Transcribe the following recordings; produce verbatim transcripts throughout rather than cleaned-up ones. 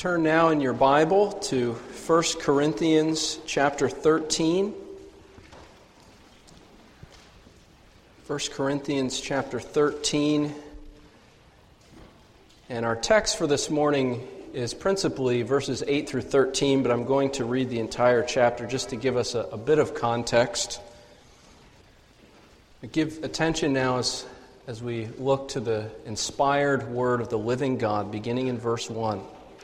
Turn now in your Bible to First Corinthians chapter thirteen. First Corinthians chapter thirteen. And our text for this morning is principally verses eight through thirteen, but I'm going to read the entire chapter just to give us a, a bit of context. Give attention now as, as we look to the inspired word of the living God, beginning in verse one.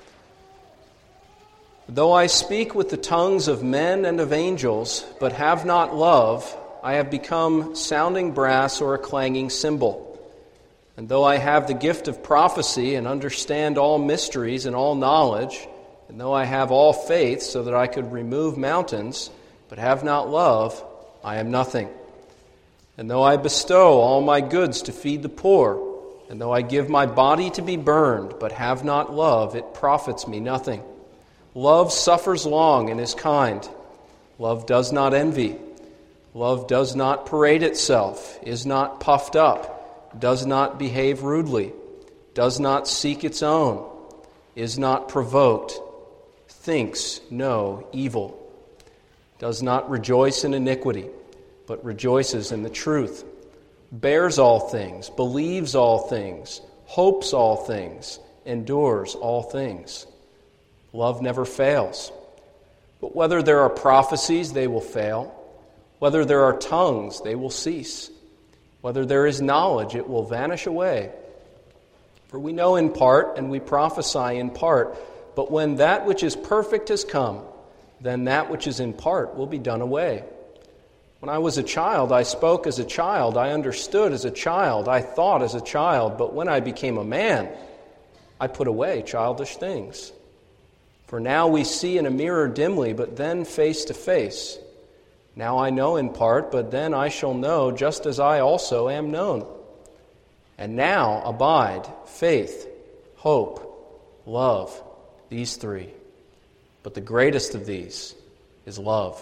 Though I speak with the tongues of men and of angels, but have not love, I have become sounding brass or a clanging cymbal. And though I have the gift of prophecy and understand all mysteries and all knowledge, and though I have all faith so that I could remove mountains, but have not love, I am nothing. And though I bestow all my goods to feed the poor, and though I give my body to be burned, but have not love, it profits me nothing. Love suffers long and is kind. Love does not envy. Love does not parade itself, is not puffed up, does not behave rudely, does not seek its own, is not provoked, thinks no evil, does not rejoice in iniquity, but rejoices in the truth, bears all things, believes all things, hopes all things, endures all things. Love never fails. But whether there are prophecies, they will fail. Whether there are tongues, they will cease. Whether there is knowledge, it will vanish away. For we know in part, and we prophesy in part. But when that which is perfect has come, then that which is in part will be done away. When I was a child, I spoke as a child. I understood as a child. I thought as a child. But when I became a man, I put away childish things. For now we see in a mirror dimly, but then face to face. Now I know in part, but then I shall know just as I also am known. And now abide faith, hope, love, these three. But the greatest of these is love.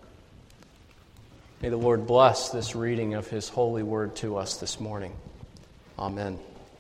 May the Lord bless this reading of His holy word to us this morning. Amen.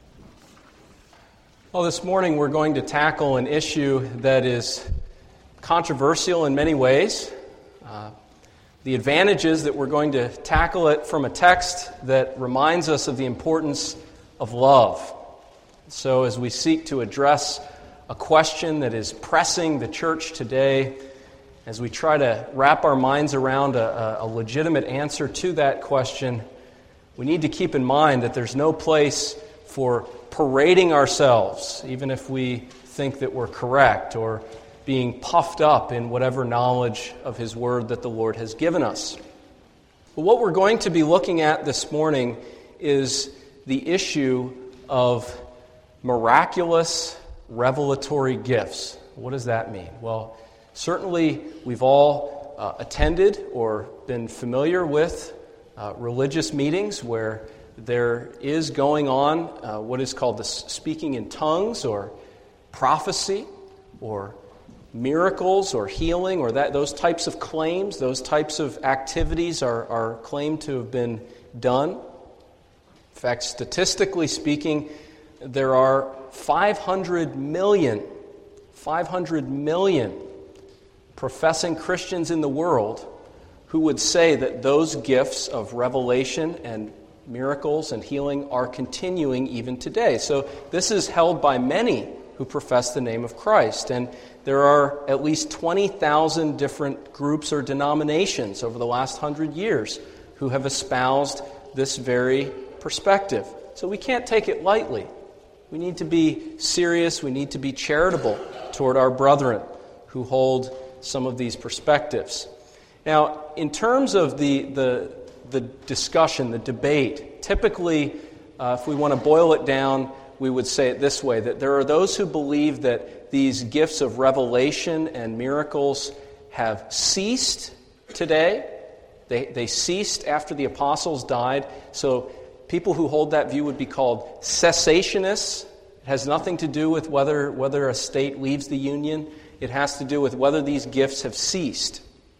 Well, this morning we're going to tackle an issue that is controversial in many ways. Uh, the advantage is that we're going to tackle it from a text that reminds us of the importance of love. So as we seek to address a question that is pressing the church today, as we try to wrap our minds around a, a legitimate answer to that question, we need to keep in mind that there's no place for parading ourselves, even if we think that we're correct, or being puffed up in whatever knowledge of His Word that the Lord has given us. But what we're going to be looking at this morning is the issue of miraculous revelatory gifts. What does that mean? Well, certainly we've all uh, attended or been familiar with uh, religious meetings where there is going on uh, what is called the speaking in tongues, or prophecy, or miracles, or healing, or that those types of claims, those types of activities are, are claimed to have been done. In fact, statistically speaking, there are five hundred million, five hundred million professing Christians in the world who would say that those gifts of revelation and miracles and healing are continuing even today. So this is held by many who profess the name of Christ. And there are at least twenty thousand different groups or denominations over the last hundred years who have espoused this very perspective. So we can't take it lightly. We need to be serious. We need to be charitable toward our brethren who hold some of these perspectives. Now, in terms of the the the discussion, the debate, typically, uh, if we want to boil it down, we would say it this way, that there are those who believe that these gifts of revelation and miracles have ceased today. They, they ceased after the apostles died. So people who hold that view would be called cessationists. It has nothing to do with whether, whether a state leaves the union. It has to do with whether these gifts have ceased.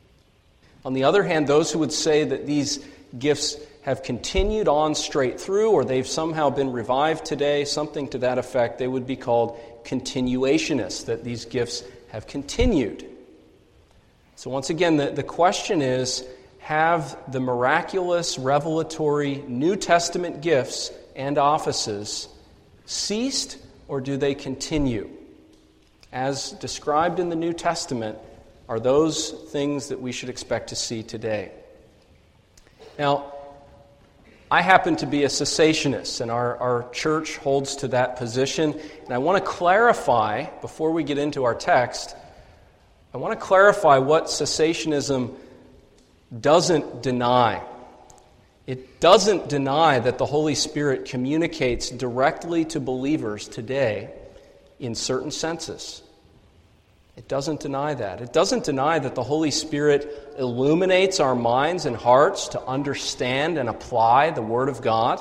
On the other hand, those who would say that these gifts have continued on straight through, or they've somehow been revived today, something to that effect, they would be called continuationists, that these gifts have continued. So once again, the, the question is, have the miraculous, revelatory New Testament gifts and offices ceased, or do they continue? As described in the New Testament, are those things that we should expect to see today? Now, I happen to be a cessationist, and our, our church holds to that position. And I want to clarify, before we get into our text, I want to clarify what cessationism doesn't deny. It doesn't deny that the Holy Spirit communicates directly to believers today in certain senses. It doesn't deny that. It doesn't deny that the Holy Spirit illuminates our minds and hearts to understand and apply the Word of God.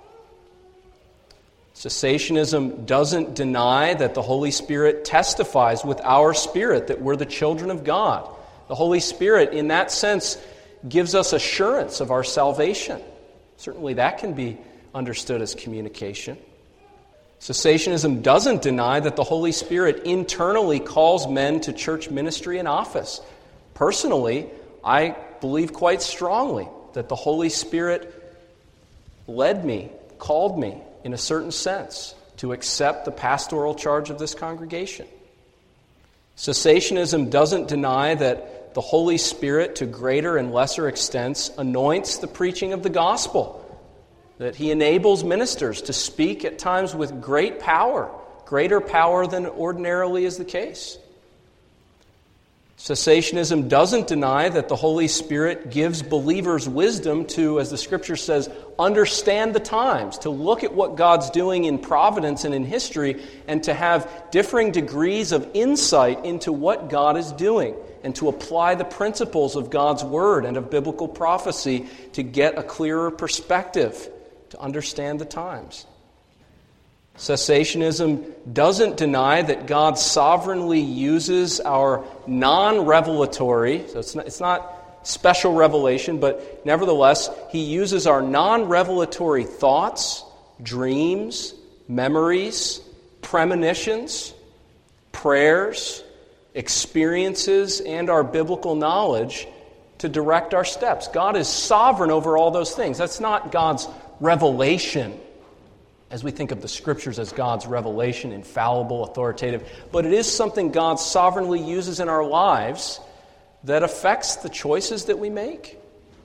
Cessationism doesn't deny that the Holy Spirit testifies with our spirit that we're the children of God. The Holy Spirit, in that sense, gives us assurance of our salvation. Certainly that can be understood as communication. Cessationism doesn't deny that the Holy Spirit internally calls men to church ministry and office. Personally, I believe quite strongly that the Holy Spirit led me, called me in a certain sense to accept the pastoral charge of this congregation. Cessationism doesn't deny that the Holy Spirit, to greater and lesser extents, anoints the preaching of the gospel, that He enables ministers to speak at times with great power, greater power than ordinarily is the case. Cessationism doesn't deny that the Holy Spirit gives believers wisdom to, as the Scripture says, understand the times, to look at what God's doing in providence and in history, and to have differing degrees of insight into what God is doing, and to apply the principles of God's Word and of biblical prophecy to get a clearer perspective, to understand the times. Cessationism doesn't deny that God sovereignly uses our non-revelatory, so it's not, it's not special revelation, but nevertheless, He uses our non-revelatory thoughts, dreams, memories, premonitions, prayers, experiences, and our biblical knowledge to direct our steps. God is sovereign over all those things. That's not God's revelation, as we think of the Scriptures as God's revelation, infallible, authoritative. But it is something God sovereignly uses in our lives that affects the choices that we make.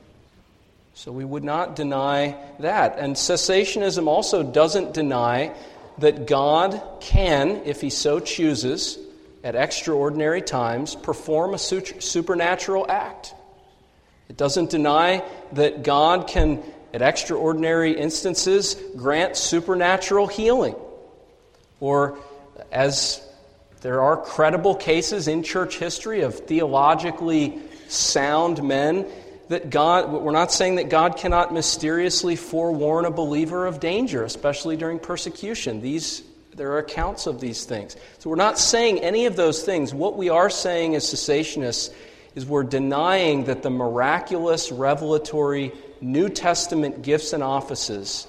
So we would not deny that. And cessationism also doesn't deny that God can, if He so chooses, at extraordinary times, perform a supernatural act. It doesn't deny that God can, at extraordinary instances, grant supernatural healing. Or, as there are credible cases in church history of theologically sound men, that God, we're not saying that God cannot mysteriously forewarn a believer of danger, especially during persecution. These, there are accounts of these things. So we're not saying any of those things. What we are saying as cessationists is we're denying that the miraculous, revelatory New Testament gifts and offices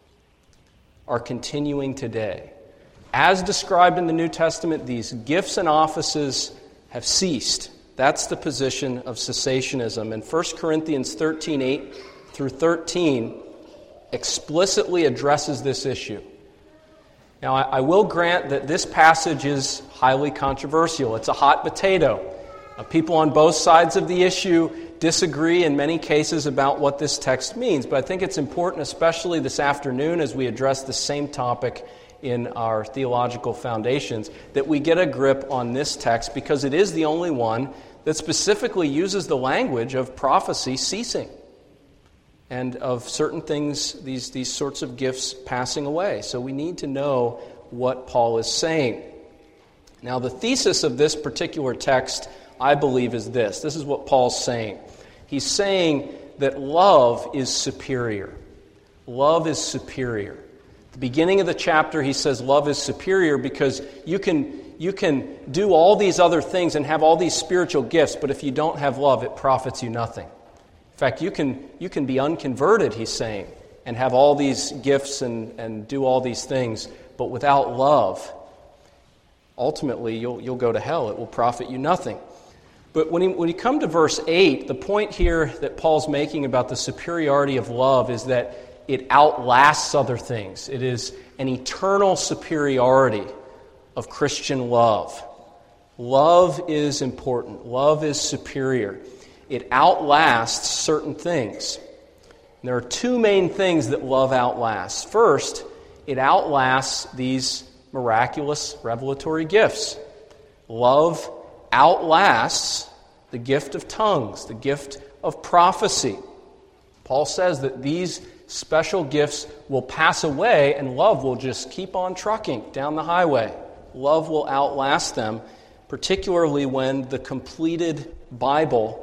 are continuing today. As described in the New Testament, these gifts and offices have ceased. That's the position of cessationism. And First Corinthians thirteen, eight through thirteen explicitly addresses this issue. Now, I, I will grant that this passage is highly controversial. It's a hot potato. Uh, people on both sides of the issue disagree in many cases about what this text means, but I think it's important, especially this afternoon as we address the same topic in our theological foundations, that we get a grip on this text because it is the only one that specifically uses the language of prophecy ceasing and of certain things, these, these sorts of gifts passing away. So we need to know what Paul is saying. Now, the thesis of this particular text, I believe, is this. This is what Paul's saying. He's saying that love is superior. Love is superior. At the beginning of the chapter, he says love is superior because you can, you can do all these other things and have all these spiritual gifts, but if you don't have love, it profits you nothing. In fact, you can, you can be unconverted, he's saying, and have all these gifts and, and do all these things, but without love, ultimately you'll, you'll go to hell. It will profit you nothing. But when you, when you come to verse eight, the point here that Paul's making about the superiority of love is that it outlasts other things. It is an eternal superiority of Christian love. Love is important. Love is superior. It outlasts certain things. And there are two main things that love outlasts. First, it outlasts these miraculous revelatory gifts. Love outlasts the gift of tongues, the gift of prophecy. Paul says that these special gifts will pass away and love will just keep on trucking down the highway. Love will outlast them, particularly when the completed Bible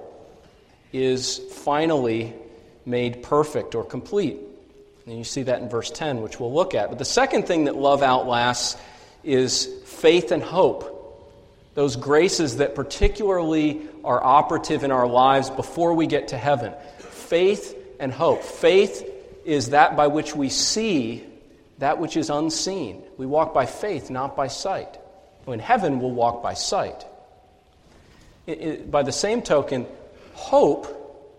is finally made perfect or complete. And you see that in verse ten, which we'll look at. But the second thing that love outlasts is faith and hope. Those graces that particularly are operative in our lives before we get to heaven. Faith and hope. Faith is that by which we see that which is unseen. We walk by faith, not by sight. In heaven, we'll walk by sight. It, it, by the same token, hope,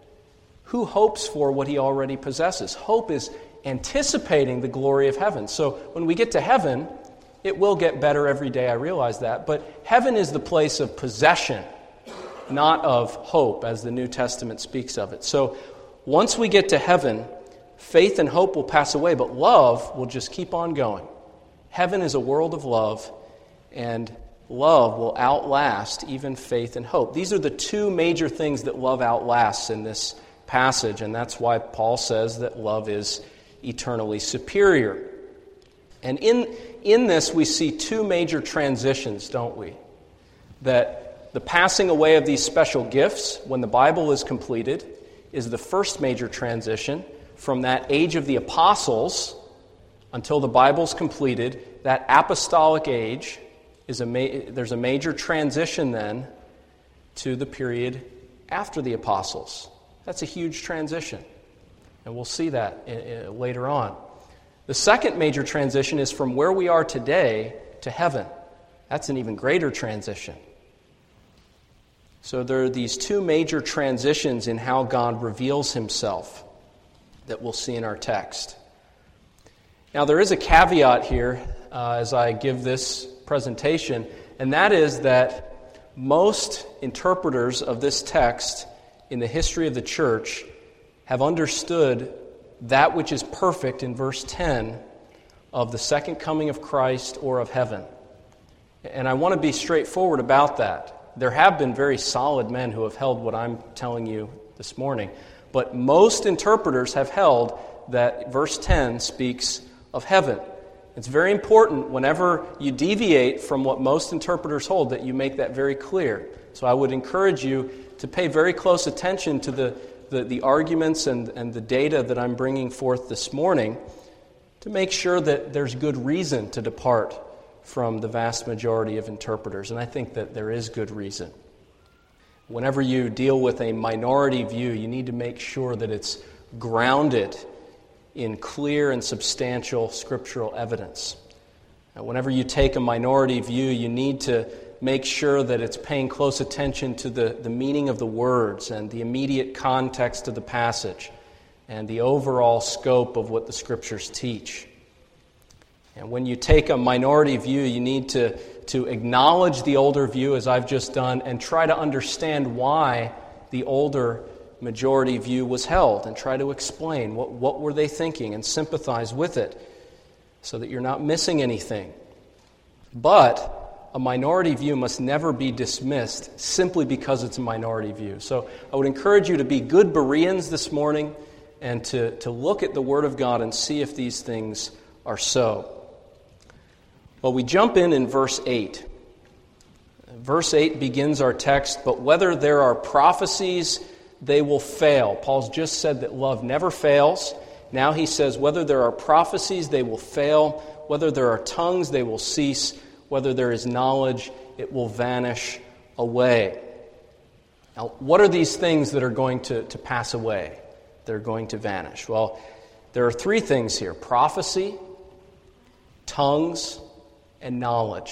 who hopes for what he already possesses? Hope is anticipating the glory of heaven. So when we get to heaven, it will get better every day, I realize that. But heaven is the place of possession, not of hope, as the New Testament speaks of it. So once we get to heaven, faith and hope will pass away, but love will just keep on going. Heaven is a world of love, and love will outlast even faith and hope. These are the two major things that love outlasts in this passage, and that's why Paul says that love is eternally superior. And in, in this, we see two major transitions, don't we? That the passing away of these special gifts, when the Bible is completed, is the first major transition. From that age of the apostles until the Bible's completed, that apostolic age, is a ma- there's a major transition then to the period after the apostles. That's a huge transition, and we'll see that in, in, later on. The second major transition is from where we are today to heaven. That's an even greater transition. So there are these two major transitions in how God reveals himself that we'll see in our text. Now, there is a caveat here uh, as I give this presentation, and that is that most interpreters of this text in the history of the church have understood that which is perfect in verse ten of the second coming of Christ or of heaven. And I want to be straightforward about that. There have been very solid men who have held what I'm telling you this morning, but most interpreters have held that verse ten speaks of heaven. It's very important whenever you deviate from what most interpreters hold that you make that very clear. So I would encourage you to pay very close attention to the, the, the arguments and, and the data that I'm bringing forth this morning to make sure that there's good reason to depart from the vast majority of interpreters. And I think that there is good reason. Whenever you deal with a minority view, you need to make sure that it's grounded in clear and substantial scriptural evidence. And whenever you take a minority view, you need to make sure that it's paying close attention to the, the meaning of the words and the immediate context of the passage and the overall scope of what the Scriptures teach. And when you take a minority view, you need to, to acknowledge the older view, as I've just done, and try to understand why the older majority view was held, and try to explain what, what were they thinking and sympathize with it so that you're not missing anything. But a minority view must never be dismissed simply because it's a minority view. So I would encourage you to be good Bereans this morning and to, to look at the Word of God and see if these things are so. Well, we jump in in verse eight. Verse eight begins our text, but whether there are prophecies, they will fail. Paul's just said that love never fails. Now he says, whether there are prophecies, they will fail. Whether there are tongues, they will cease. Whether there is knowledge, it will vanish away. Now, what are these things that are going to, to pass away? They're going to vanish. Well, there are three things here: prophecy, tongues, and knowledge.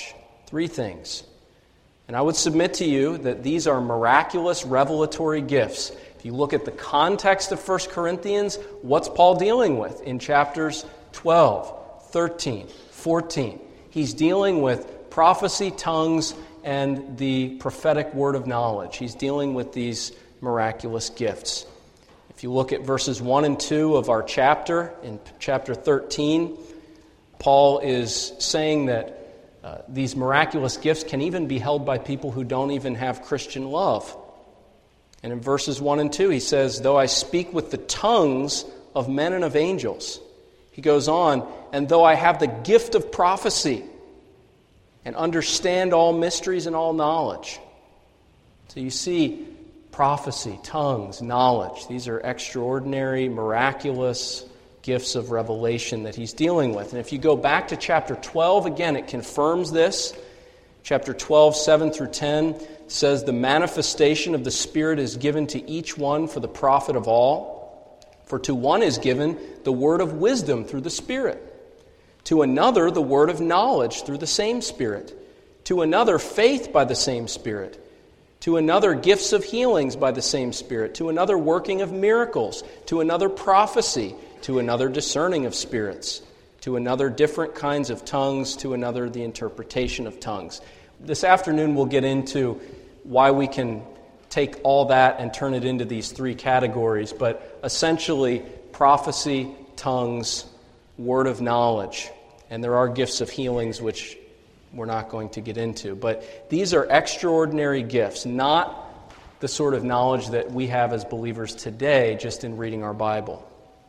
Three things. And I would submit to you that these are miraculous revelatory gifts. If you look at the context of First Corinthians, what's Paul dealing with in chapters twelve, thirteen, fourteen? He's dealing with prophecy, tongues, and the prophetic word of knowledge. He's dealing with these miraculous gifts. If you look at verses one and two of our chapter, in chapter thirteen, Paul is saying that uh, these miraculous gifts can even be held by people who don't even have Christian love. And in verses one and two, he says, though I speak with the tongues of men and of angels. He goes on, and though I have the gift of prophecy and understand all mysteries and all knowledge. So you see, prophecy, tongues, knowledge, these are extraordinary, miraculous gifts of revelation that he's dealing with. And if you go back to chapter twelve, again, it confirms this. Chapter twelve, seven through ten says, the manifestation of the Spirit is given to each one for the profit of all. For to one is given the word of wisdom through the Spirit. To another, the word of knowledge through the same Spirit. To another, faith by the same Spirit. To another, gifts of healings by the same Spirit. To another, working of miracles. To another, prophecy. To another, discerning of spirits. To another, different kinds of tongues. To another, the interpretation of tongues. This afternoon, we'll get into why we can take all that and turn it into these three categories. But essentially, prophecy, tongues, word of knowledge. And there are gifts of healings, which we're not going to get into. But these are extraordinary gifts, not the sort of knowledge that we have as believers today just in reading our Bible.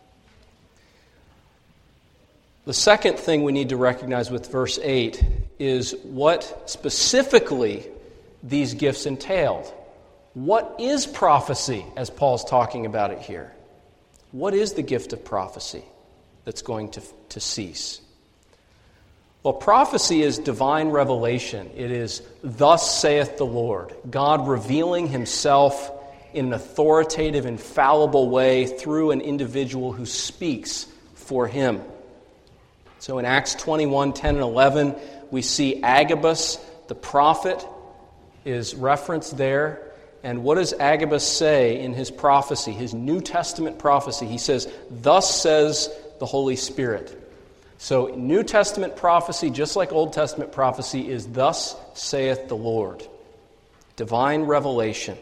The second thing we need to recognize with verse eight is what specifically these gifts entailed. What is prophecy, as Paul's talking about it here? What is the gift of prophecy that's going to, to cease? Well, prophecy is divine revelation. It is, thus saith the Lord, God revealing himself in an authoritative, infallible way through an individual who speaks for him. So in Acts twenty-one, ten and eleven, we see Agabus, the prophet, is referenced there. And what does Agabus say in his prophecy, his New Testament prophecy? He says, thus says the Holy Spirit. So New Testament prophecy, just like Old Testament prophecy, is thus saith the Lord. Divine revelation.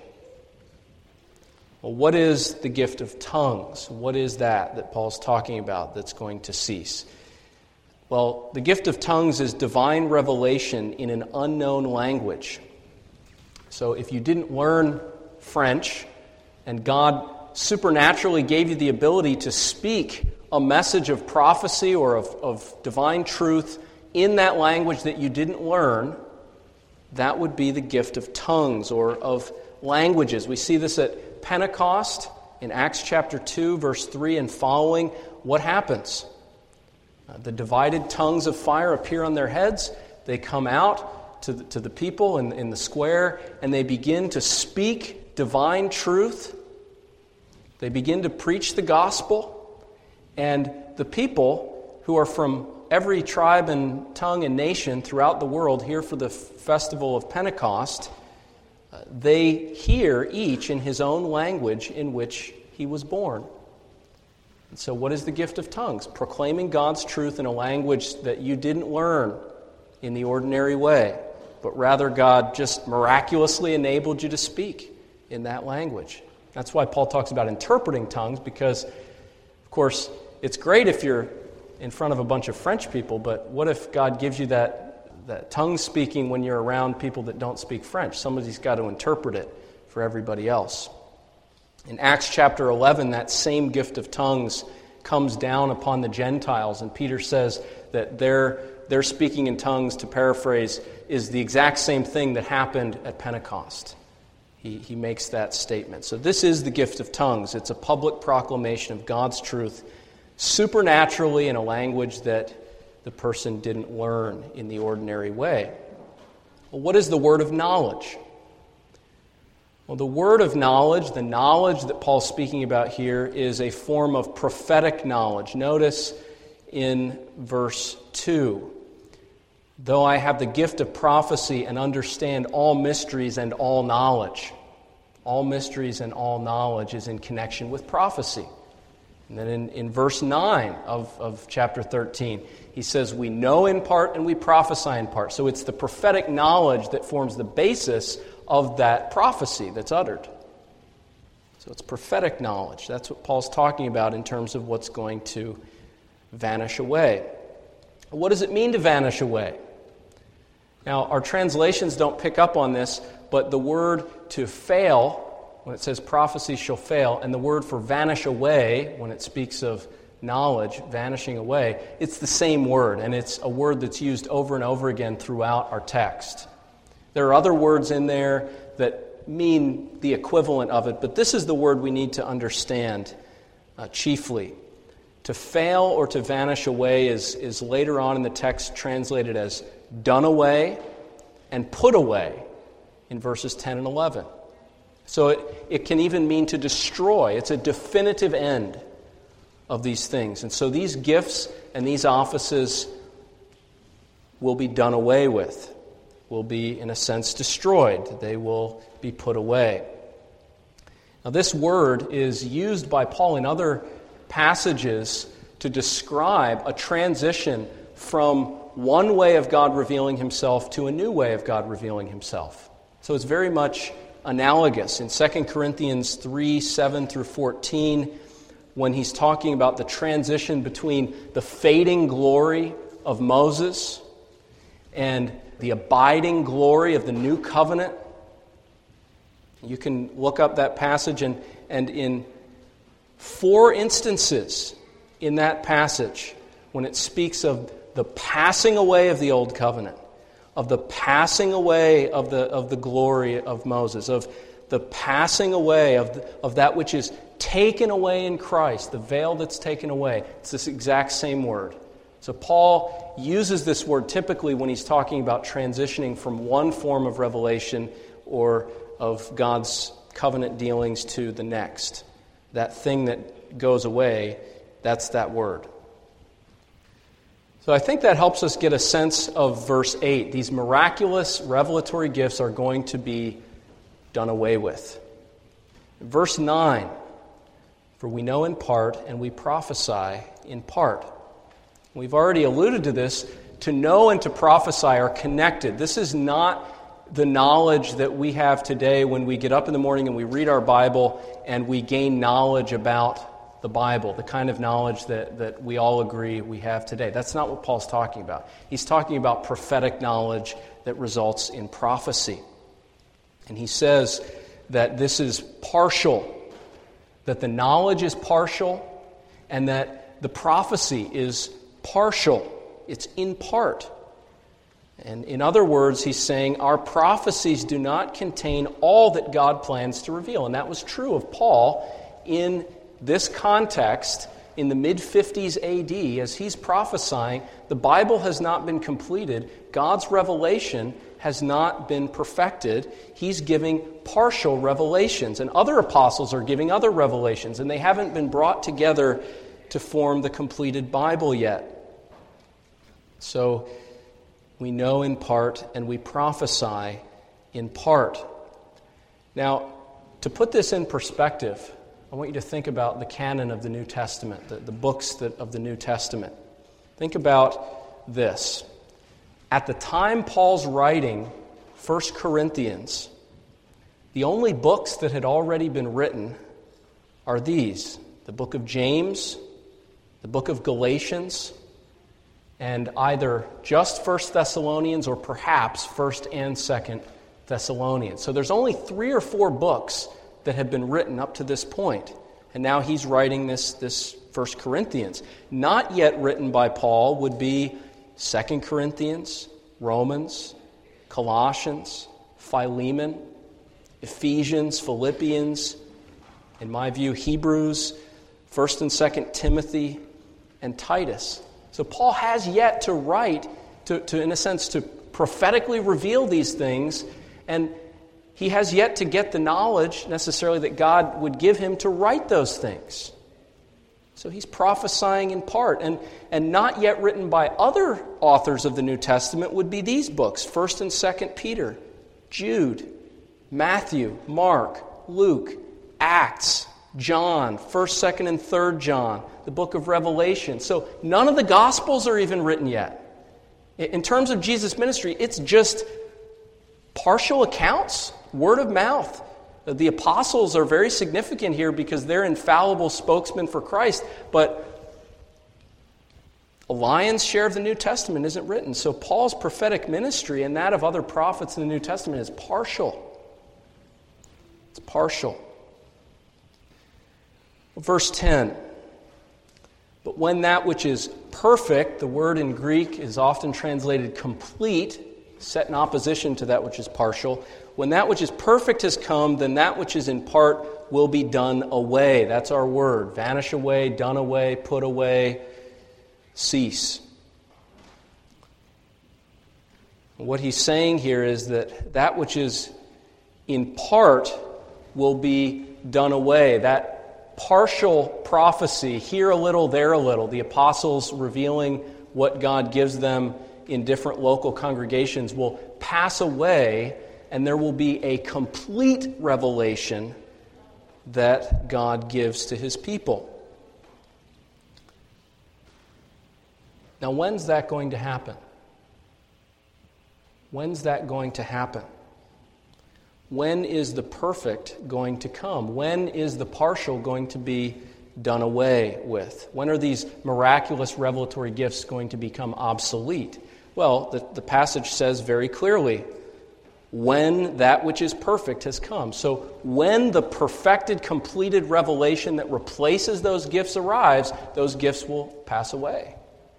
Well, what is the gift of tongues? What is that that Paul's talking about that's going to cease? Well, the gift of tongues is divine revelation in an unknown language. So if you didn't learn French and God supernaturally gave you the ability to speak a message of prophecy or of, of divine truth in that language that you didn't learn, that would be the gift of tongues or of languages. We see this at Pentecost in Acts chapter two, verse three and following. What happens? Uh, the divided tongues of fire appear on their heads. They come out to the, to the people in, in the square, and they begin to speak divine truth. They begin to preach the gospel. And the people who are from every tribe and tongue and nation throughout the world here for the festival of Pentecost, uh, they hear each in his own language in which he was born. And so what is the gift of tongues? Proclaiming God's truth in a language that you didn't learn in the ordinary way, but rather God just miraculously enabled you to speak in that language. That's why Paul talks about interpreting tongues, because, of course, it's great if you're in front of a bunch of French people, but what if God gives you that, that tongue speaking when you're around people that don't speak French? Somebody's got to interpret it for everybody else. In Acts chapter eleven, that same gift of tongues comes down upon the Gentiles, and Peter says that their, their speaking in tongues, to paraphrase, is the exact same thing that happened at Pentecost. He, he makes that statement. So this is the gift of tongues. It's a public proclamation of God's truth supernaturally in a language that the person didn't learn in the ordinary way. Well, what is the word of knowledge? Well, the word of knowledge, the knowledge that Paul's speaking about here, is a form of prophetic knowledge. Notice in verse two, though I have the gift of prophecy and understand all mysteries and all knowledge. All mysteries and all knowledge is in connection with prophecy. And then in, in verse nine of, of chapter thirteen, he says, we know in part and we prophesy in part. So it's the prophetic knowledge that forms the basis of that prophecy that's uttered. So it's prophetic knowledge. That's what Paul's talking about in terms of what's going to vanish away. What does it mean to vanish away? Now, our translations don't pick up on this, but the word to fail, when it says prophecy shall fail, and the word for vanish away, when it speaks of knowledge, vanishing away, it's the same word, and it's a word that's used over and over again throughout our text. There are other words in there that mean the equivalent of it, but this is the word we need to understand uh, chiefly. To fail or to vanish away is, is later on in the text translated as done away and put away in verses ten and eleven. So it, it can even mean to destroy. It's a definitive end of these things. And so these gifts and these offices will be done away with, will be, in a sense, destroyed. They will be put away. Now, this word is used by Paul in other passages to describe a transition from one way of God revealing himself to a new way of God revealing himself. So it's very much analogous. In Second Corinthians three, seven through fourteen, when he's talking about the transition between the fading glory of Moses and the abiding glory of the new covenant. You can look up that passage, and, and in four instances in that passage, when it speaks of the passing away of the old covenant, of the passing away of the of the glory of Moses, of the passing away of the, of that which is taken away in Christ, the veil that's taken away. It's this exact same word. So Paul uses this word typically when he's talking about transitioning from one form of revelation or of God's covenant dealings to the next. That thing that goes away, that's that word. So I think that helps us get a sense of verse eight. These miraculous revelatory gifts are going to be done away with. Verse nine, for we know in part and we prophesy in part. We've already alluded to this. To know and to prophesy are connected. This is not the knowledge that we have today when we get up in the morning and we read our Bible and we gain knowledge about the Bible, the kind of knowledge that, that we all agree we have today. That's not what Paul's talking about. He's talking about prophetic knowledge that results in prophecy. And he says that this is partial, that the knowledge is partial, and that the prophecy is partial. It's in part. And in other words, he's saying our prophecies do not contain all that God plans to reveal. And that was true of Paul in this context in the mid fifties A D. As he's prophesying, the Bible has not been completed. God's revelation has not been perfected. He's giving partial revelations. And other apostles are giving other revelations. And they haven't been brought together to form the completed Bible yet. So we know in part and we prophesy in part. Now, to put this in perspective, I want you to think about the canon of the New Testament, the, the books that, of the New Testament. Think about this. At the time Paul's writing First Corinthians, the only books that had already been written are these: the book of James, the book of Galatians, and either just First Thessalonians or perhaps First and Second Thessalonians. So there's only three or four books that have been written up to this point. And now he's writing this, this First Corinthians. Not yet written by Paul would be Second Corinthians, Romans, Colossians, Philemon, Ephesians, Philippians, in my view, Hebrews, First and Second Timothy, and Titus. So Paul has yet to write, to, to in a sense, to prophetically reveal these things, and he has yet to get the knowledge necessarily that God would give him to write those things. So he's prophesying in part. And, and not yet written by other authors of the New Testament would be these books, First and Second Peter, Jude, Matthew, Mark, Luke, Acts, John, First, Second, and Third John, the book of Revelation. So none of the Gospels are even written yet. In terms of Jesus' ministry, it's just partial accounts, word of mouth. The apostles are very significant here because they're infallible spokesmen for Christ, but a lion's share of the New Testament isn't written. So Paul's prophetic ministry and that of other prophets in the New Testament is partial. It's partial. Verse ten. But when that which is perfect, the word in Greek is often translated complete, set in opposition to that which is partial. When that which is perfect has come, then that which is in part will be done away. That's our word. Vanish away, done away, put away, cease. What he's saying here is that that which is in part will be done away. That partial prophecy, here a little, there a little, the apostles revealing what God gives them in different local congregations will pass away, and there will be a complete revelation that God gives to his people. Now, when's that going to happen? When's that going to happen? When is the perfect going to come? When is the partial going to be done away with? When are these miraculous revelatory gifts going to become obsolete? Well, the, the passage says very clearly, when that which is perfect has come. So when the perfected, completed revelation that replaces those gifts arrives, those gifts will pass away.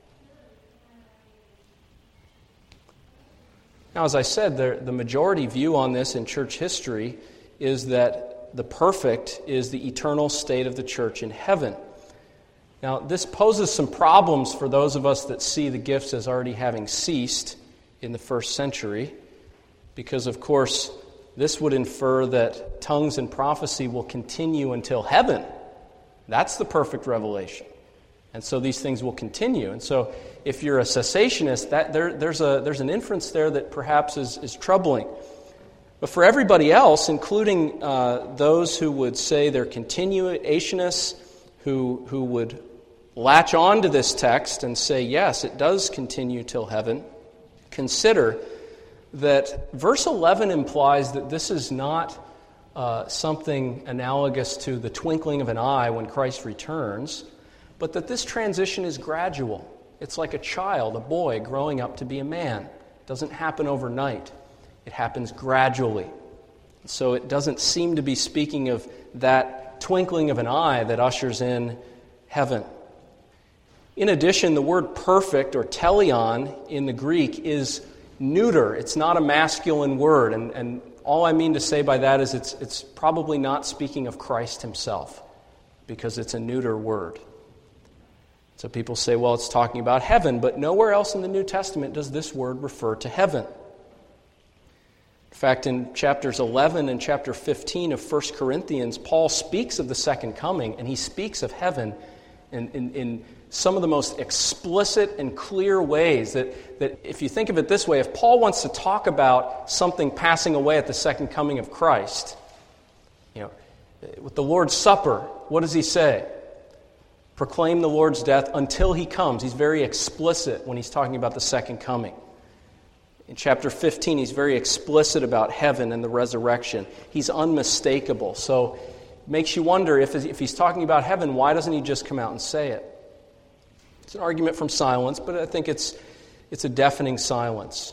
Now, as I said, the, the majority view on this in church history is that the perfect is the eternal state of the church in heaven. Now, this poses some problems for those of us that see the gifts as already having ceased in the first century, because, of course, this would infer that tongues and prophecy will continue until heaven. That's the perfect revelation. And so these things will continue. And so if you're a cessationist, that there, there's a there's an inference there that perhaps is, is troubling. But for everybody else, including uh, those who would say they're continuationists, who, who would latch on to this text and say, yes, it does continue till heaven, consider that verse eleven implies that this is not uh, something analogous to the twinkling of an eye when Christ returns, but that this transition is gradual. It's like a child, a boy, growing up to be a man. It doesn't happen overnight. It happens gradually. So it doesn't seem to be speaking of that twinkling of an eye that ushers in heaven. In addition, the word perfect, or teleon, in the Greek is neuter. It's not a masculine word, and, and all I mean to say by that is it's it's probably not speaking of Christ himself, because it's a neuter word. So people say, well, it's talking about heaven, but nowhere else in the New Testament does this word refer to heaven. In fact, in chapters eleven and chapter fifteen of First Corinthians, Paul speaks of the second coming, and he speaks of heaven in, in, in some of the most explicit and clear ways that, that, if you think of it this way, if Paul wants to talk about something passing away at the second coming of Christ, you know, with the Lord's Supper, what does he say? Proclaim the Lord's death until he comes. He's very explicit when he's talking about the second coming. In chapter fifteen, he's very explicit about heaven and the resurrection. He's unmistakable. So it makes you wonder, if, if he's talking about heaven, why doesn't he just come out and say it? It's an argument from silence, but I think it's, it's a deafening silence.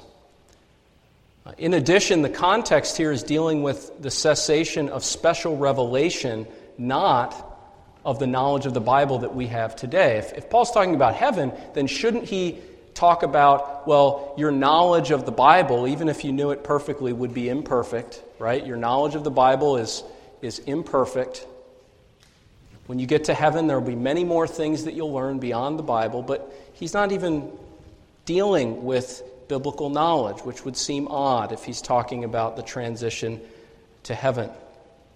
In addition, the context here is dealing with the cessation of special revelation, not of the knowledge of the Bible that we have today. If, if Paul's talking about heaven, then shouldn't he talk about, well, your knowledge of the Bible, even if you knew it perfectly, would be imperfect, right? Your knowledge of the Bible is, is imperfect. When you get to heaven, there will be many more things that you'll learn beyond the Bible, but he's not even dealing with biblical knowledge, which would seem odd if he's talking about the transition to heaven.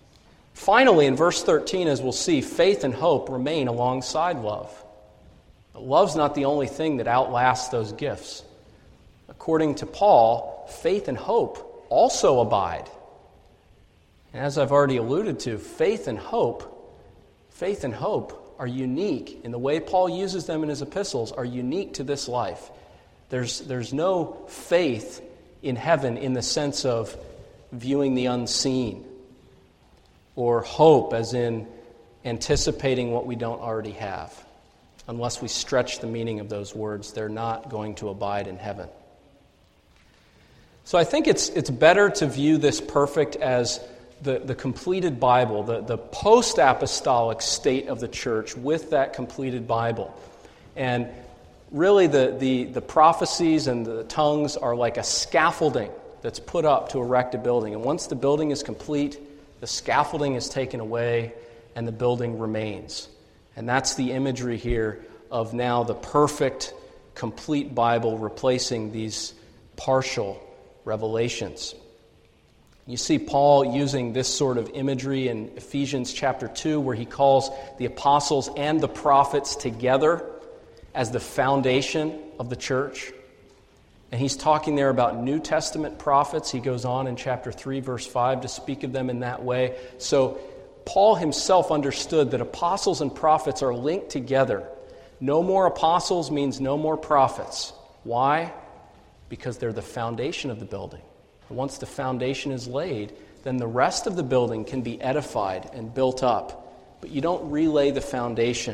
Finally, in verse thirteen, as we'll see, faith and hope remain alongside love. But love's not the only thing that outlasts those gifts. According to Paul, faith and hope also abide. And as I've already alluded to, faith and hope, faith and hope are unique in the way Paul uses them in his epistles, are unique to this life. There's, there's no faith in heaven in the sense of viewing the unseen, or hope as in anticipating what we don't already have. Unless we stretch the meaning of those words, they're not going to abide in heaven. So I think it's it's better to view this perfect as the, the completed Bible, the, the post-apostolic state of the church with that completed Bible. And really the, the, the prophecies and the tongues are like a scaffolding that's put up to erect a building. And once the building is complete, the scaffolding is taken away and the building remains. And that's the imagery here of now the perfect, complete Bible replacing these partial revelations. You see Paul using this sort of imagery in Ephesians chapter two, where he calls the apostles and the prophets together as the foundation of the church. And he's talking there about New Testament prophets. He goes on in chapter three, verse five, to speak of them in that way. So Paul himself understood that apostles and prophets are linked together. No more apostles means no more prophets. Why? Because they're the foundation of the building. And once the foundation is laid, then the rest of the building can be edified and built up. But you don't relay the foundation.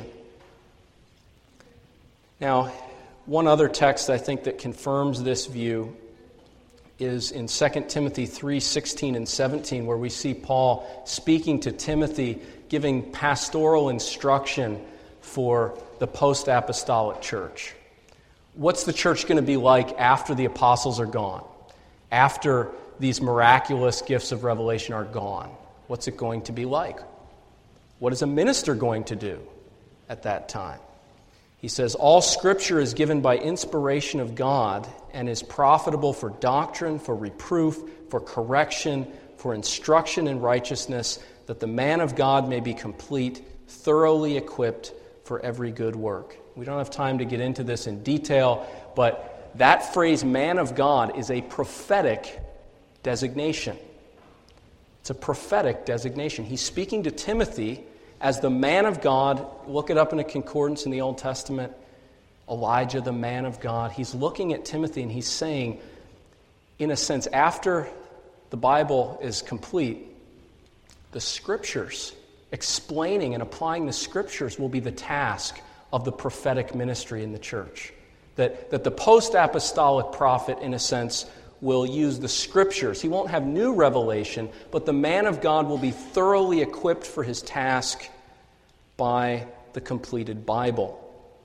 Now, one other text I think that confirms this view is in Second Timothy three sixteen and seventeen, where we see Paul speaking to Timothy, giving pastoral instruction for the post-apostolic church. What's the church going to be like after the apostles are gone? After these miraculous gifts of revelation are gone? What's it going to be like? What is a minister going to do at that time? He says, all Scripture is given by inspiration of God and is profitable for doctrine, for reproof, for correction, for instruction in righteousness, that the man of God may be complete, thoroughly equipped for every good work. We don't have time to get into this in detail, but that phrase, man of God, is a prophetic designation. It's a prophetic designation. He's speaking to Timothy as the man of God. Look it up in a concordance in the Old Testament. Elijah, the man of God. He's looking at Timothy and he's saying, in a sense, after the Bible is complete, the Scriptures, explaining and applying the Scriptures, will be the task of the prophetic ministry in the church. That, that the post-apostolic prophet, in a sense, will use the Scriptures. He won't have new revelation, but the man of God will be thoroughly equipped for his task by the completed Bible.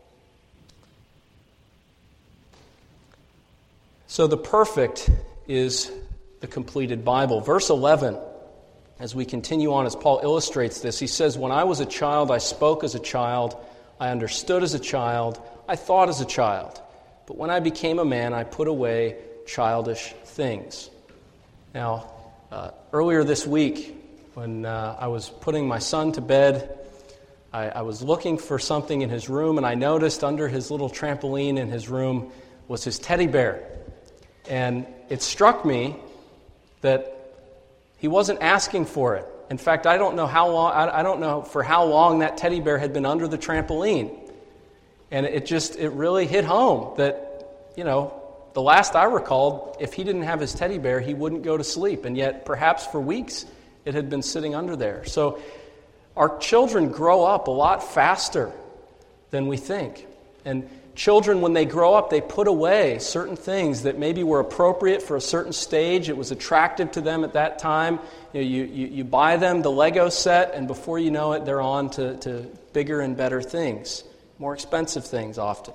So the perfect is the completed Bible. Verse eleven, as we continue on, as Paul illustrates this, he says, when I was a child, I spoke as a child, I understood as a child, I thought as a child. But when I became a man, I put away childish things. Now, uh, earlier this week, when uh, I was putting my son to bed, I, I was looking for something in his room, and I noticed under his little trampoline in his room was his teddy bear. And it struck me that he wasn't asking for it. In fact, I don't know how long. I, I don't know for how long that teddy bear had been under the trampoline. And it just, it really hit home that, you know, the last I recalled, if he didn't have his teddy bear, he wouldn't go to sleep. And yet, perhaps for weeks, it had been sitting under there. So our children grow up a lot faster than we think. And children, when they grow up, they put away certain things that maybe were appropriate for a certain stage. It was attractive to them at that time. You know, you, you, you buy them the Lego set, and before you know it, they're on to, to bigger and better things, more expensive things often.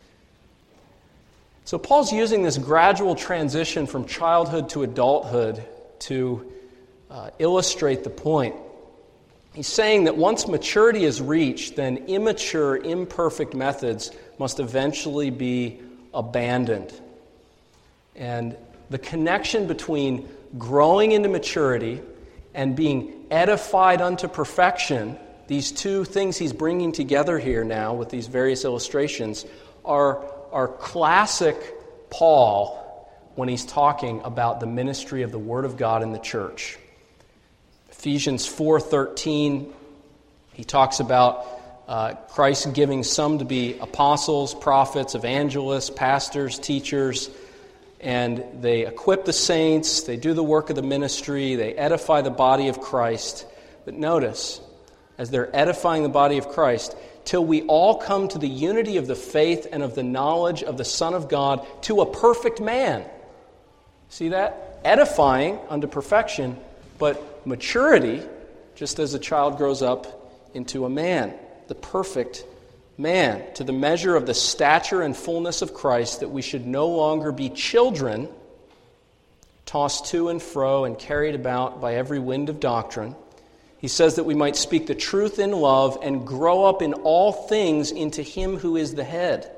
So Paul's using this gradual transition from childhood to adulthood to uh, illustrate the point. He's saying that once maturity is reached, then immature, imperfect methods must eventually be abandoned. And the connection between growing into maturity and being edified unto perfection, these two things he's bringing together here now with these various illustrations, are, are classic Paul when he's talking about the ministry of the Word of God in the church. Ephesians four thirteen, he talks about uh, Christ giving some to be apostles, prophets, evangelists, pastors, teachers, and they equip the saints, they do the work of the ministry, they edify the body of Christ. But notice, as they're edifying the body of Christ, till we all come to the unity of the faith and of the knowledge of the Son of God, to a perfect man. See that? Edifying unto perfection, but maturity, just as a child grows up into a man, the perfect man, to the measure of the stature and fullness of Christ, that we should no longer be children, tossed to and fro and carried about by every wind of doctrine. He says that we might speak the truth in love and grow up in all things into Him who is the head.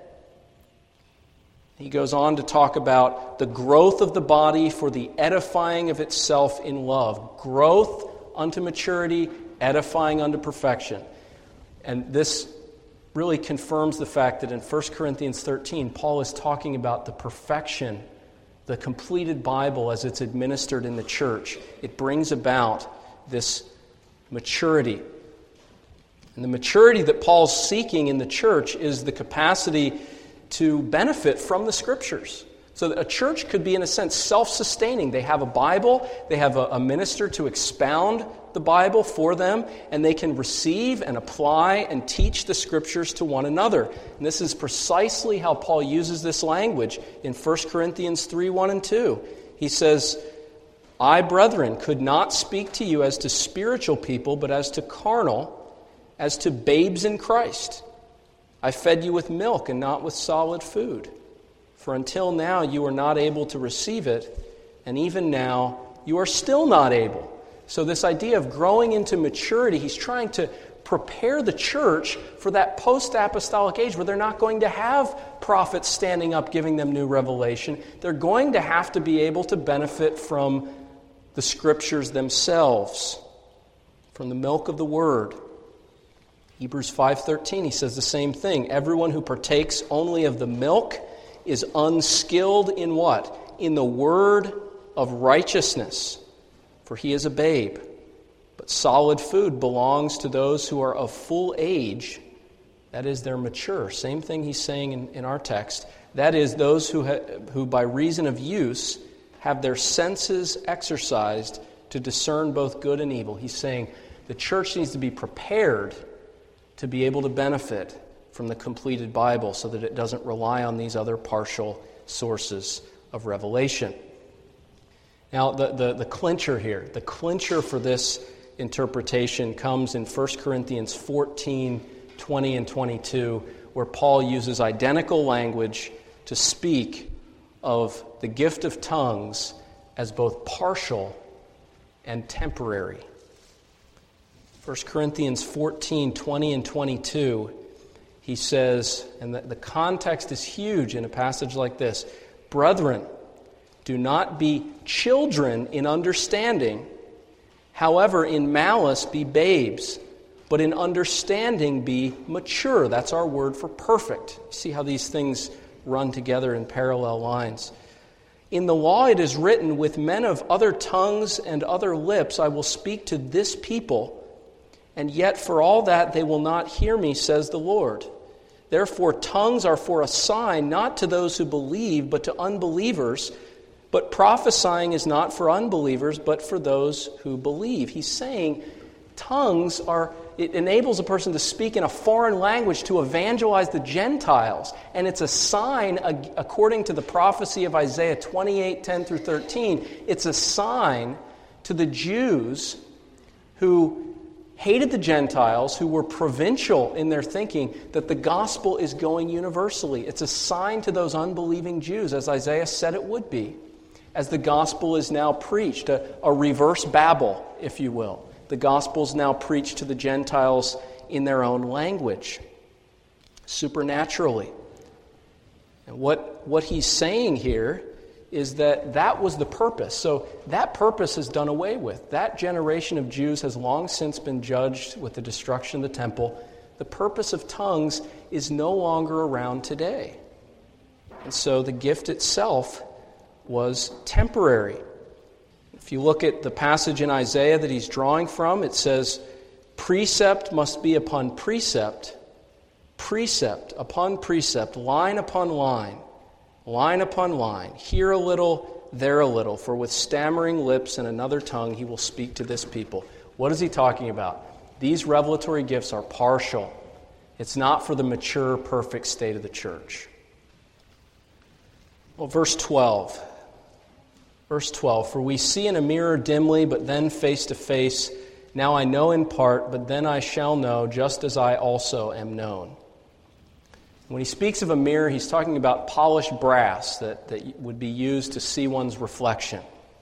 He goes on to talk about the growth of the body for the edifying of itself in love. Growth unto maturity, edifying unto perfection. And this really confirms the fact that in First Corinthians thirteen, Paul is talking about the perfection, the completed Bible as it's administered in the church. It brings about this maturity. And the maturity that Paul's seeking in the church is the capacity to benefit from the Scriptures. So that a church could be, in a sense, self-sustaining. They have a Bible, they have a, a minister to expound the Bible for them, and they can receive and apply and teach the Scriptures to one another. And this is precisely how Paul uses this language in First Corinthians three, one and two. He says, I, brethren, could not speak to you as to spiritual people, but as to carnal, as to babes in Christ. I fed you with milk and not with solid food. For until now you were not able to receive it, and even now you are still not able. So this idea of growing into maturity, he's trying to prepare the church for that post-apostolic age where they're not going to have prophets standing up giving them new revelation. They're going to have to be able to benefit from the Scriptures themselves, from the milk of the Word. Hebrews five thirteen, he says the same thing. Everyone who partakes only of the milk is unskilled in what? In the word of righteousness, for he is a babe. But solid food belongs to those who are of full age, that is, they're mature. Same thing he's saying in, in our text. That is, those who, ha- who by reason of use have their senses exercised to discern both good and evil. He's saying the church needs to be prepared to be able to benefit from the completed Bible so that it doesn't rely on these other partial sources of revelation. Now, the, the, the clincher here, the clincher for this interpretation comes in First Corinthians fourteen, twenty and twenty-two, where Paul uses identical language to speak of the gift of tongues as both partial and temporary. First Corinthians fourteen, twenty and twenty-two, he says, and the, the context is huge in a passage like this, brethren, do not be children in understanding, however, in malice be babes, but in understanding be mature. That's our word for perfect. See how these things run together in parallel lines. In the law it is written, with men of other tongues and other lips I will speak to this people, and yet for all that they will not hear me, says the Lord. Therefore tongues are for a sign, not to those who believe, but to unbelievers. But prophesying is not for unbelievers, but for those who believe. He's saying tongues are, it enables a person to speak in a foreign language to evangelize the Gentiles. And it's a sign, according to the prophecy of Isaiah twenty-eight, ten through thirteen, it's a sign to the Jews who hated the Gentiles, who were provincial in their thinking, that the gospel is going universally. It's a sign to those unbelieving Jews, as Isaiah said it would be, as the gospel is now preached, a, a reverse Babel, if you will. The gospel is now preached to the Gentiles in their own language, supernaturally. And what, what he's saying here is that that was the purpose. So that purpose is done away with. That generation of Jews has long since been judged with the destruction of the temple. The purpose of tongues is no longer around today. And so the gift itself was temporary. If you look at the passage in Isaiah that he's drawing from, it says, precept must be upon precept, precept upon precept, line upon line, line upon line, here a little, there a little, for with stammering lips and another tongue he will speak to this people. What is he talking about? These revelatory gifts are partial. It's not for the mature, perfect state of the church. Well, verse twelve. Verse twelve, for we see in a mirror dimly, but then face to face. Now I know in part, but then I shall know, just as I also am known. When he speaks of a mirror, he's talking about polished brass that, that would be used to see one's reflection.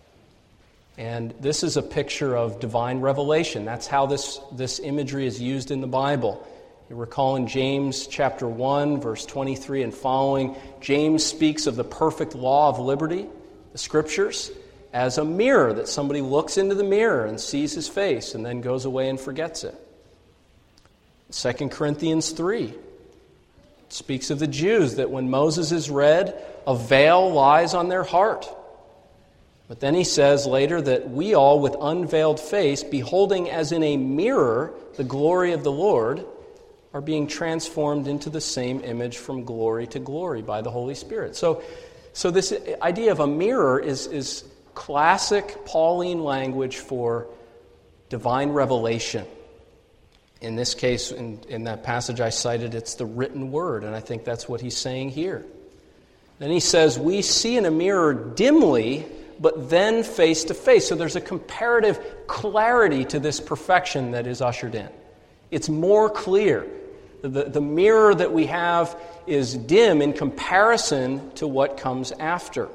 And this is a picture of divine revelation. That's how this, this imagery is used in the Bible. You recall in James chapter one, verse twenty-three and following, James speaks of the perfect law of liberty, the Scriptures, as a mirror that somebody looks into the mirror and sees his face and then goes away and forgets it. Second Corinthians three speaks of the Jews that when Moses is read, a veil lies on their heart. But then he says later that we all with unveiled face, beholding as in a mirror the glory of the Lord, are being transformed into the same image from glory to glory by the Holy Spirit. So, so this idea of a mirror is, is classic Pauline language for divine revelation. In this case, in, in that passage I cited, it's the written word, and I think that's what he's saying here. Then he says, we see in a mirror dimly, but then face to face. So there's a comparative clarity to this perfection that is ushered in. It's more clear. The, the mirror that we have is dim in comparison to what comes after.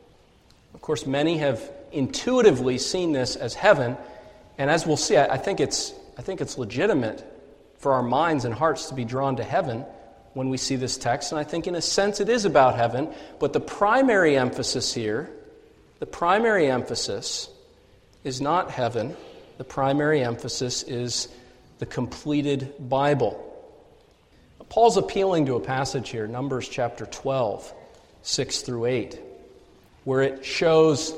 Of course, many have intuitively seen this as heaven, and as we'll see, I, I think it's I think it's legitimate for our minds and hearts to be drawn to heaven when we see this text, and I think in a sense it is about heaven, but the primary emphasis here, the primary emphasis is not heaven. The primary emphasis is the completed Bible. Paul's appealing to a passage here, Numbers chapter twelve, six through eight, where it shows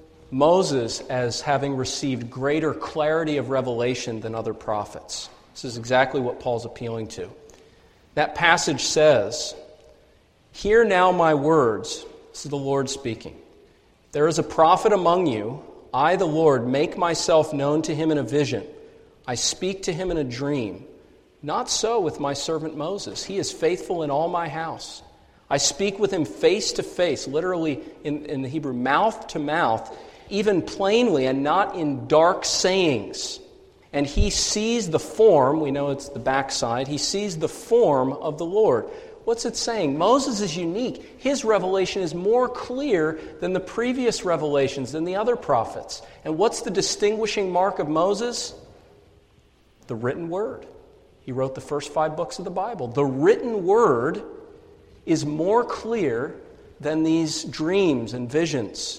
Moses as having received greater clarity of revelation than other prophets. This is exactly what Paul's appealing to. That passage says, hear now my words. This is the Lord speaking. There is a prophet among you. I, the Lord, make myself known to him in a vision. I speak to him in a dream. Not so with my servant Moses. He is faithful in all my house. I speak with him face to face, literally in, in the Hebrew, mouth to mouth, even plainly and not in dark sayings. And he sees the form, we know it's the backside, he sees the form of the Lord. What's it saying? Moses is unique. His revelation is more clear than the previous revelations, than the other prophets. And what's the distinguishing mark of Moses? The written word. He wrote the first five books of the Bible. The written word is more clear than these dreams and visions.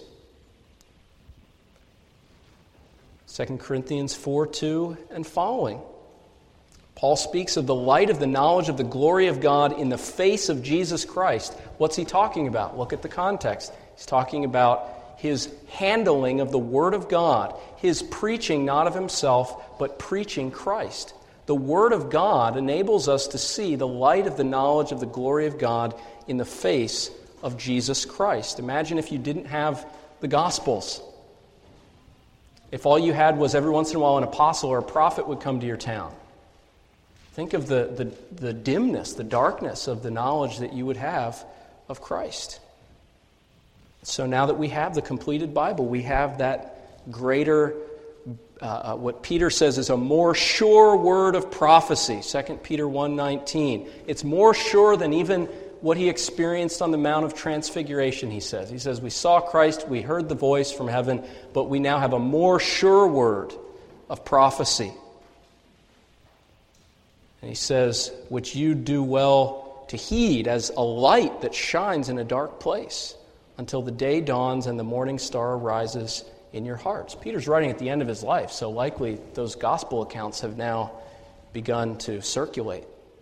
Second Corinthians four two and following. Paul speaks of the light of the knowledge of the glory of God in the face of Jesus Christ. What's he talking about? Look at the context. He's talking about his handling of the Word of God, his preaching not of himself, but preaching Christ. The Word of God enables us to see the light of the knowledge of the glory of God in the face of Jesus Christ. Imagine if you didn't have the Gospels. If all you had was every once in a while an apostle or a prophet would come to your town. Think of the, the, the dimness, the darkness of the knowledge that you would have of Christ. So now that we have the completed Bible, we have that greater, uh, what Peter says is a more sure word of prophecy, Second Peter one nineteen. It's more sure than even what he experienced on the Mount of Transfiguration, he says. He says, we saw Christ, we heard the voice from heaven, but we now have a more sure word of prophecy. And he says, which you do well to heed as a light that shines in a dark place, until the day dawns and the morning star rises in your hearts. Peter's writing at the end of his life, so likely those gospel accounts have now begun to circulate.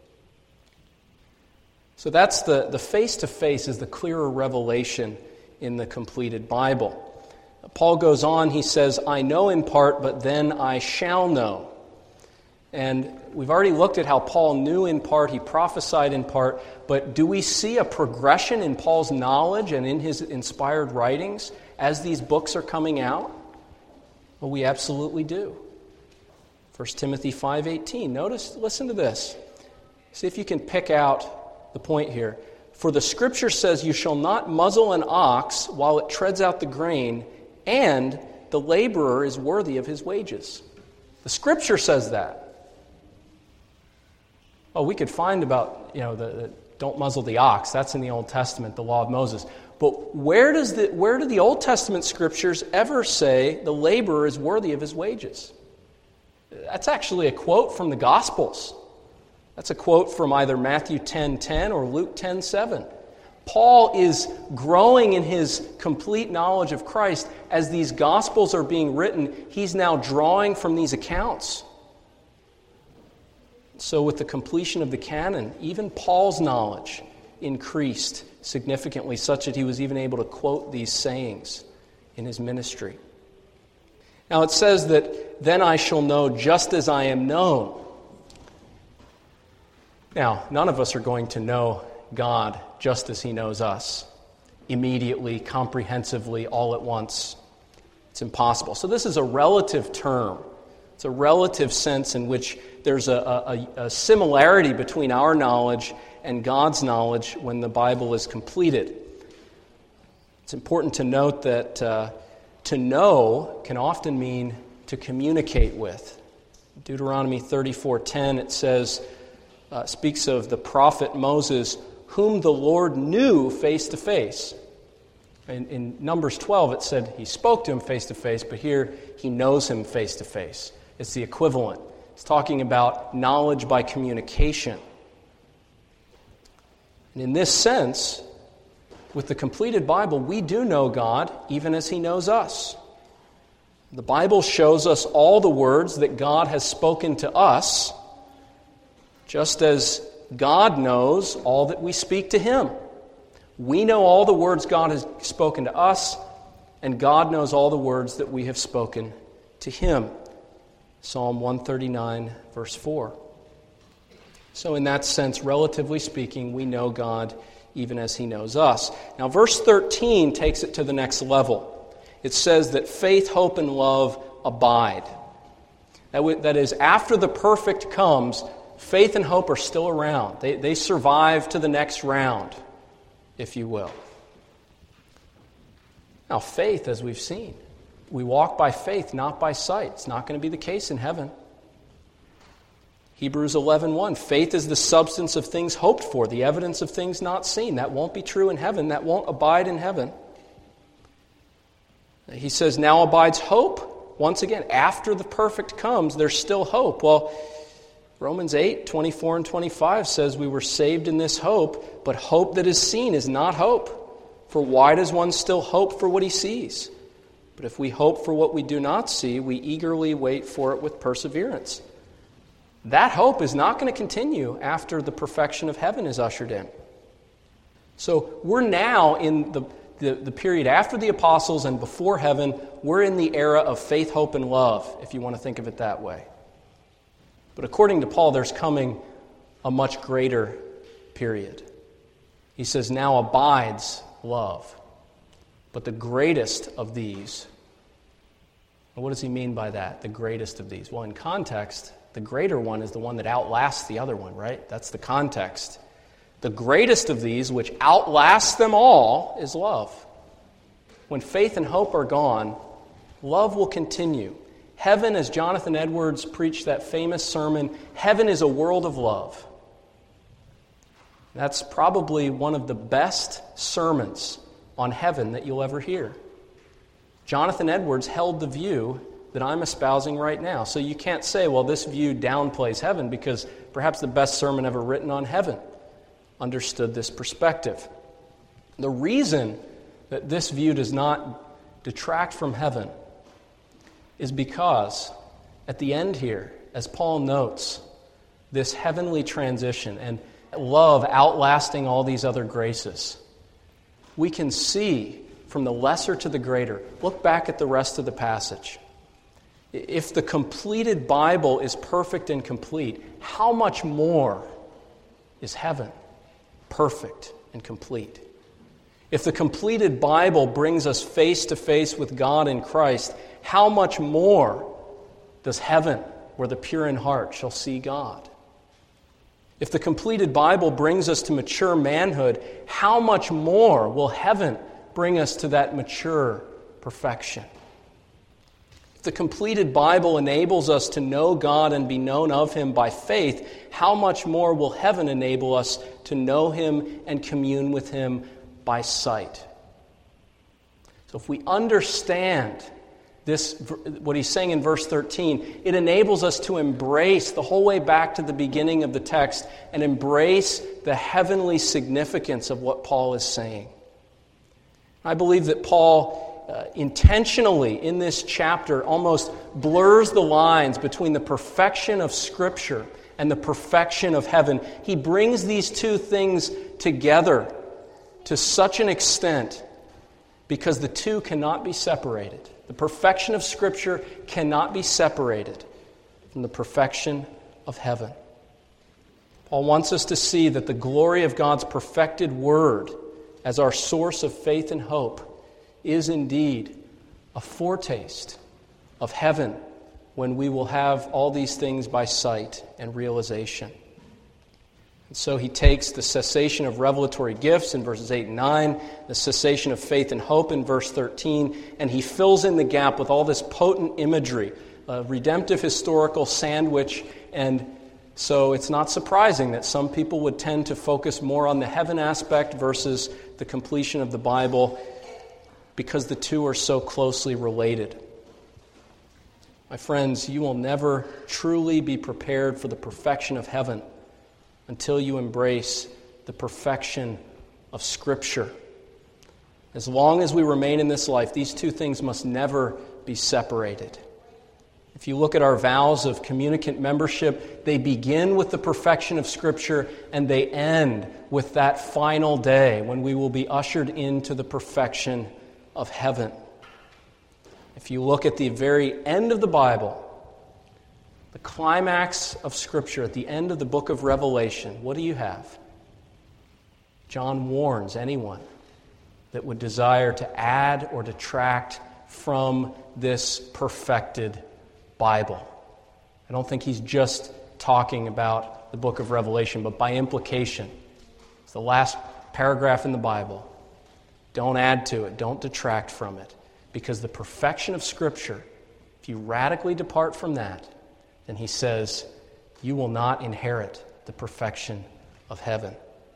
So that's the, the face-to-face is the clearer revelation in the completed Bible. Paul goes on, he says, I know in part, but then I shall know. And we've already looked at how Paul knew in part, he prophesied in part, but do we see a progression in Paul's knowledge and in his inspired writings as these books are coming out? Well, we absolutely do. First Timothy five eighteen. Notice, listen to this. See if you can pick out the point here. For the Scripture says, you shall not muzzle an ox while it treads out the grain, and the laborer is worthy of his wages. The Scripture says that. Well, we could find about, you know, the, the don't muzzle the ox. That's in the Old Testament, the law of Moses. But where does the where do the Old Testament Scriptures ever say the laborer is worthy of his wages? That's actually a quote from the Gospels. That's a quote from either Matthew ten ten or Luke ten seven. Paul is growing in his complete knowledge of Christ. As these Gospels are being written, he's now drawing from these accounts. So with the completion of the canon, even Paul's knowledge increased significantly, such that he was even able to quote these sayings in his ministry. Now it says that, then I shall know just as I am known. Now, none of us are going to know God just as he knows us, immediately, comprehensively, all at once. It's impossible. So this is a relative term. It's a relative sense in which there's a, a, a similarity between our knowledge and God's knowledge when the Bible is completed. It's important to note that uh, to know can often mean to communicate with. Deuteronomy thirty-four ten, it says, uh, speaks of the prophet Moses, whom the Lord knew face to face. In, in Numbers twelve, it said he spoke to him face to face, but here he knows him face to face. It's the equivalent. It's talking about knowledge by communication. And in this sense, with the completed Bible, we do know God even as he knows us. The Bible shows us all the words that God has spoken to us, just as God knows all that we speak to him. We know all the words God has spoken to us, and God knows all the words that we have spoken to him. Psalm one thirty-nine, verse four. So in that sense, relatively speaking, we know God even as he knows us. Now, verse thirteen takes it to the next level. It says that faith, hope, and love abide. That, w- that is, after the perfect comes, faith and hope are still around. They, they survive to the next round, if you will. Now, faith, as we've seen, we walk by faith, not by sight. It's not going to be the case in heaven. Hebrews eleven one, faith is the substance of things hoped for, the evidence of things not seen. That won't be true in heaven. That won't abide in heaven. He says, now abides hope. Once again, after the perfect comes, there's still hope. Well, Romans eight twenty-four and twenty-five says we were saved in this hope, but hope that is seen is not hope. For why does one still hope for what he sees? But if we hope for what we do not see, we eagerly wait for it with perseverance. That hope is not going to continue after the perfection of heaven is ushered in. So we're now in the, the, the period after the apostles and before heaven. We're in the era of faith, hope, and love, if you want to think of it that way. But according to Paul, there's coming a much greater period. He says, now abides love. But the greatest of these, well, what does he mean by that, the greatest of these? Well, in context, the greater one is the one that outlasts the other one, right? That's the context. The greatest of these, which outlasts them all, is love. When faith and hope are gone, love will continue. Heaven, as Jonathan Edwards preached that famous sermon, heaven is a world of love. That's probably one of the best sermons on heaven that you'll ever hear. Jonathan Edwards held the view that I'm espousing right now. So you can't say, well, this view downplays heaven, because perhaps the best sermon ever written on heaven understood this perspective. The reason that this view does not detract from heaven is because at the end here, as Paul notes, this heavenly transition and love outlasting all these other graces, we can see from the lesser to the greater. Look back at the rest of the passage. If the completed Bible is perfect and complete, how much more is heaven perfect and complete? If the completed Bible brings us face to face with God in Christ, how much more does heaven, where the pure in heart shall see God? If the completed Bible brings us to mature manhood, how much more will heaven bring us to that mature perfection? If the completed Bible enables us to know God and be known of Him by faith, how much more will heaven enable us to know Him and commune with Him by sight? So if we understand this, what he's saying in verse thirteen, it enables us to embrace the whole way back to the beginning of the text and embrace the heavenly significance of what Paul is saying. I believe that Paul uh, intentionally in this chapter almost blurs the lines between the perfection of Scripture and the perfection of heaven. He brings these two things together to such an extent because the two cannot be separated. The perfection of Scripture cannot be separated from the perfection of heaven. Paul wants us to see that the glory of God's perfected Word as our source of faith and hope is indeed a foretaste of heaven when we will have all these things by sight and realization. And so he takes the cessation of revelatory gifts in verses eight and nine, the cessation of faith and hope in verse thirteen, and he fills in the gap with all this potent imagery, a redemptive historical sandwich. And so it's not surprising that some people would tend to focus more on the heaven aspect versus the completion of the Bible, because the two are so closely related. My friends, you will never truly be prepared for the perfection of heaven until you embrace the perfection of Scripture. As long as we remain in this life, these two things must never be separated. If you look at our vows of communicant membership, they begin with the perfection of Scripture and they end with that final day when we will be ushered into the perfection of heaven. If you look at the very end of the Bible, the climax of Scripture at the end of the book of Revelation, what do you have? John warns anyone that would desire to add or detract from this perfected Bible. I don't think he's just talking about the book of Revelation, but by implication. It's the last paragraph in the Bible. Don't add to it. Don't detract from it. Because the perfection of Scripture, if you radically depart from that, then he says, you will not inherit the perfection of heaven.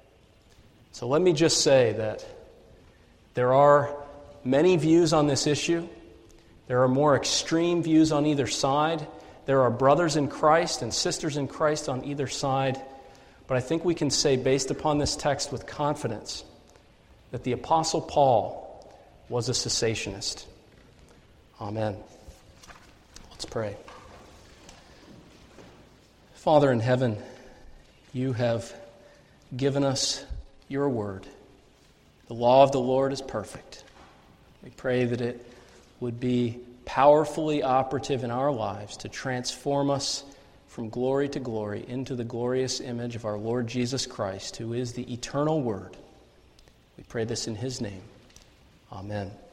So let me just say that there are many views on this issue. There are more extreme views on either side. There are brothers in Christ and sisters in Christ on either side. But I think we can say, based upon this text with confidence, that the Apostle Paul was a cessationist. Amen. Let's pray. Father in heaven, you have given us your word. The law of the Lord is perfect. We pray that it would be powerfully operative in our lives to transform us from glory to glory into the glorious image of our Lord Jesus Christ, who is the eternal Word. We pray this in His name. Amen.